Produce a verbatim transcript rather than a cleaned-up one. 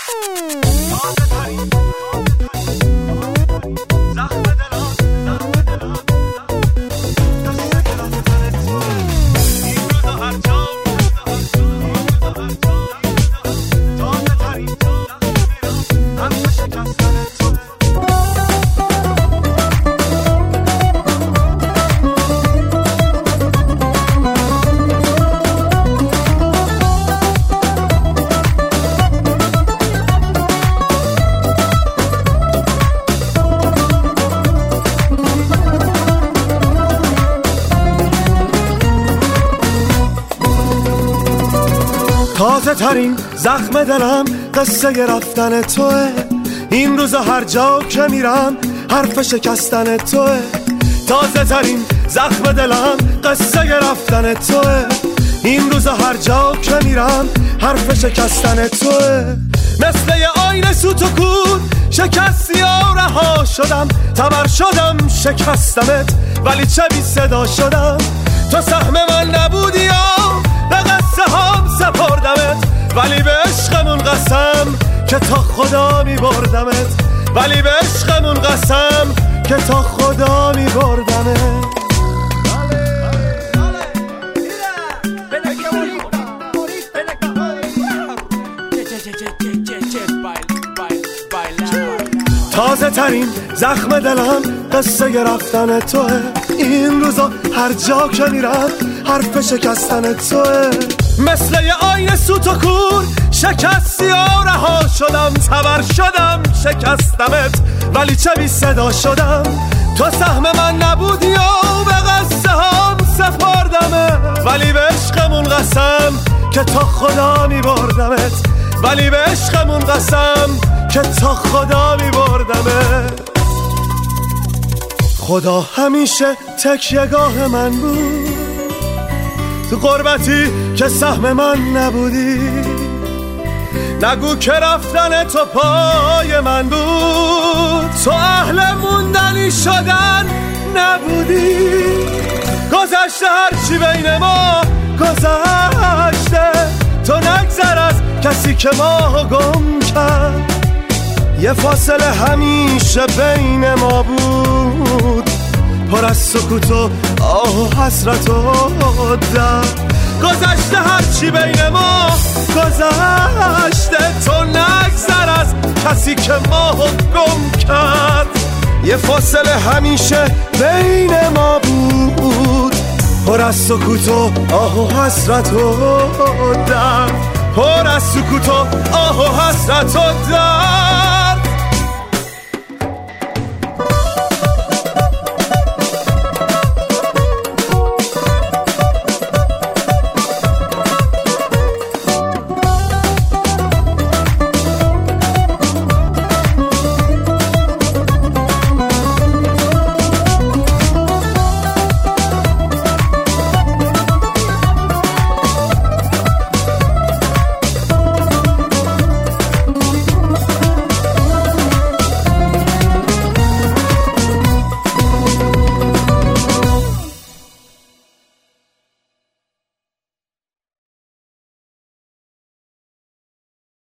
تازه ترین زخم دلم قصه رفتن توه. این روزا هر جا که میرم حرف شکستن توه. تازه ترین زخم دلم قصه رفتن توه. این روزا هر جا که میرم حرف شکستن توه. مثل یه آینه سوت و کور شکستی و رها شدم. تبر شدم شکستمت ولی چه بی صدا شدم. تو سهم من نبودی یا به قصه هم سپردمت. ولی به عشقمون قسم که تا خدا می بردمت. ولی به عشقمون قسم که تا خدا می بردمت. تازه ترین زخم دلم قصه رفتن توه. این روزا هر جا که میرم حرف شکستن توه. مثل یه آینه سوت و کور شکستی و رها شدم. تبر شدم شکستمت ولی چه بی صدا شدم. تو سهم من نبودی و به قصه هم سپردمت. ولی به عشقمون قسم که تا خدا می بردمت. ولی به عشقمون قسم که تا خدا می بردمت. خدا همیشه تکیه‌گاه من بود. تو غربتی که سهم من نبودی. نگو که رفتن تو پای من بود. تو اهل موندنی شدن نبودی. گذشته هرچی بین ما گذشته. تو نگذر از کسی که ما گم کرد. یه فاصله همیشه بین ما بود. پر از سکوت و آه و حسرت و درد. گذشته هرچی بین ما گذشته. تو نگذر از کسی که ما گم کرد. یه فاصله همیشه بین ما بود. پر از سکوت و آه و حسرت و درد. پر از سکوت و آه و حسرت و درد.